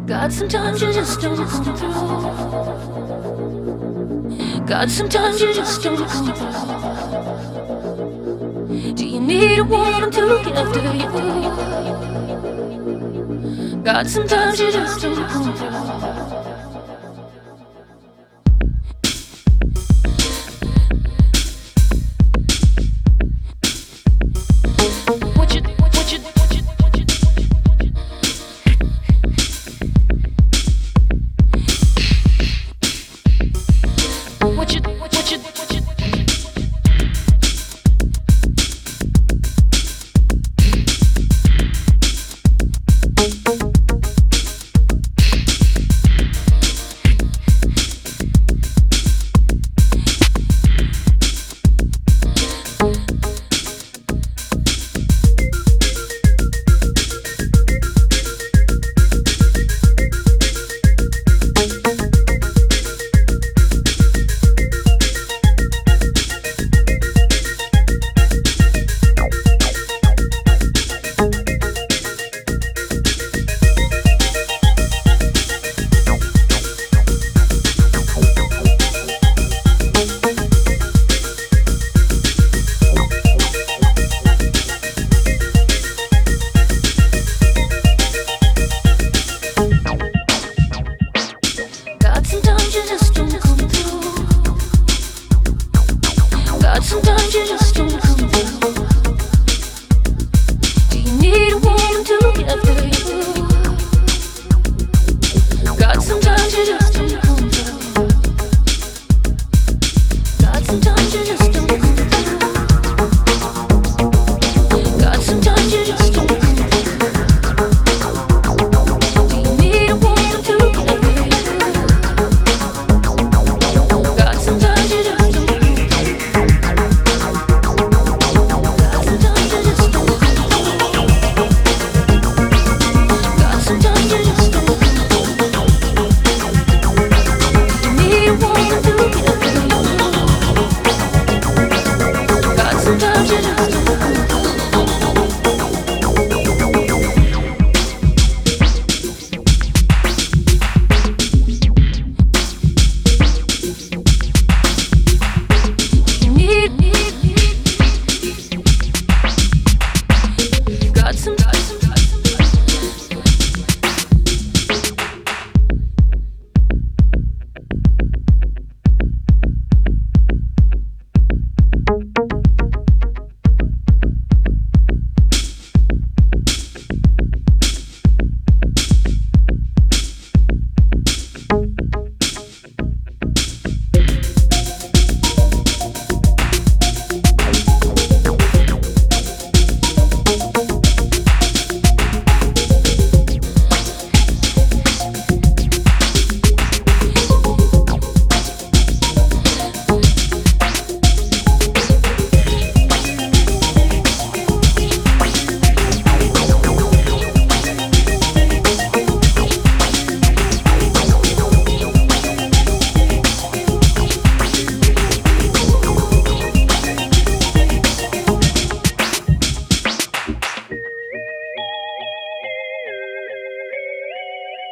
God, sometimes you just don't come through. God, sometimes you just don't come through. Do you need a woman to look after you? God, sometimes you just don't come through. Sometimes you just don't come through. Do you need a woman to look after you? God, sometimes you just don't come through. God, sometimes you just don't come through. God, sometimes you just don't come through. Do you need a woman to look after you? God, sometimes you just don't come through.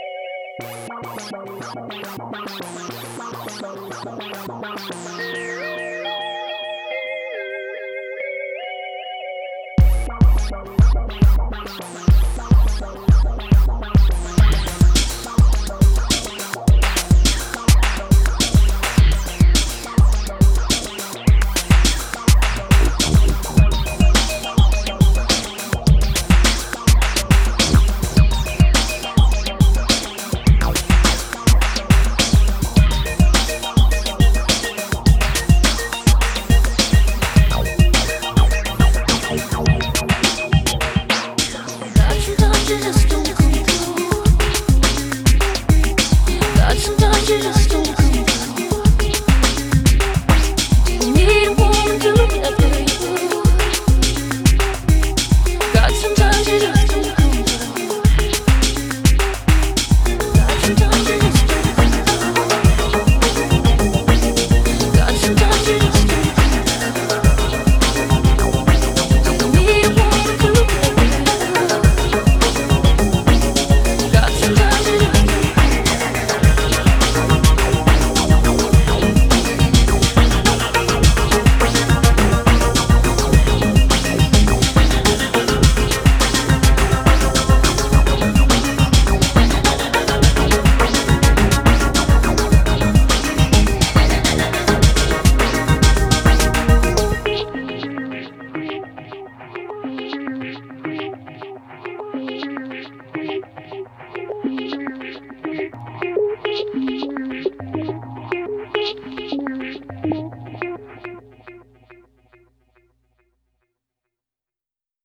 We'll be right back.